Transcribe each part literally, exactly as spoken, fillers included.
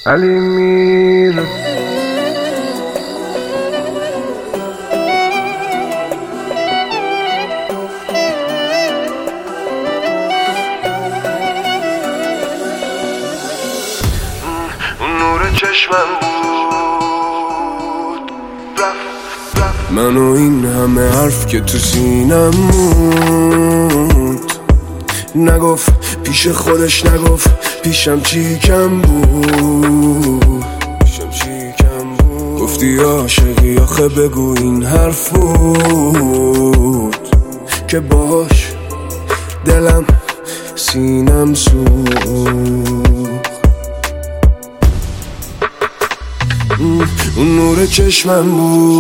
علی میر نور چشمم بود رفت رفت من و این همه حرف که تو سینم موند نگفت پیش خودش نگفت پیشم چی کم بود پیشم چی کم بود گفتی عاشقی آخه بگو این حرف بود که باش دلم سینم سوخت اون نور چشمم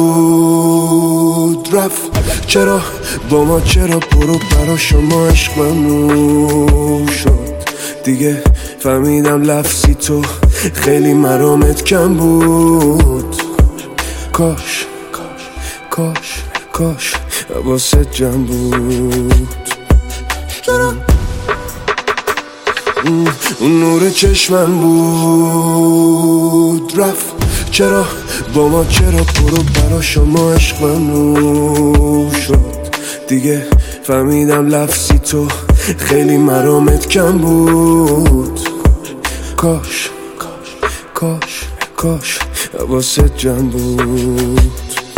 بود رفت چرا با ما چرا برو برا شما عشق ممنوع شد دیگه فهمیدم لفظی تو خیلی مرامت کم بود کاش کاش کاش حواست جمع بود اون نور چشمم بود رفت چرا با ما چرا برو برا شما عشق ممنوع شد دیگه فهمیدم لفظی تو خیلی مرامت کم بود کاش کاش کاش حواست جمع بود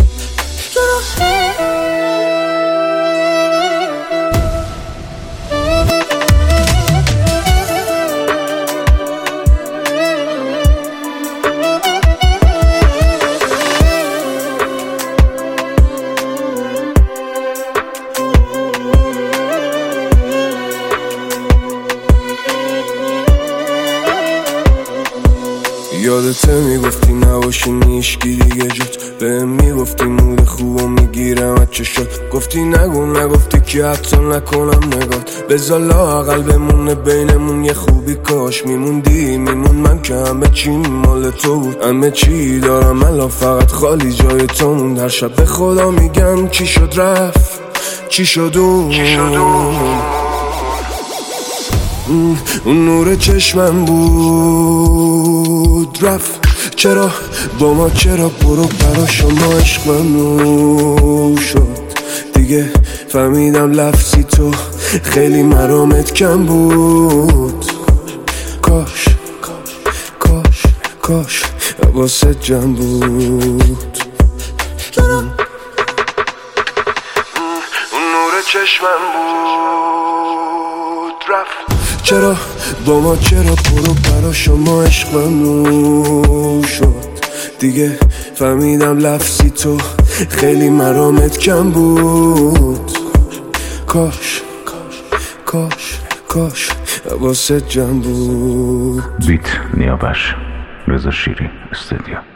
یادته میگفتی نباشی نیشگی دیگه جات بهم میگفتی مود خوبو میگیرم از چشات گفتی نگو نگفتی که حتی نکنم نگات بذار لااقل بمونه بینمون یه خوبی کاش میموندی میمون من که همه چی مال تو بود همه چی دارم الان فقط خالی جای تو موند هر شب به خدا میگم چی شد رفت چی شد اون اون نور چشمم بود رفت چرا با ما چرا برو برا شما عشق ممنوع شد دیگه فهمیدم لفظی تو خیلی مرامت کم بود کاش کاش کاش حواست جمع بود اون نور چشمم بود رفت چرا با ما چرا برو برا شما عشق ممنوع شد دیگه فهمیدم لفظی تو خیلی مرامت کم بود کاش کاش کاش حواست جمع بود بیت نیابش رضا شیری استودیو.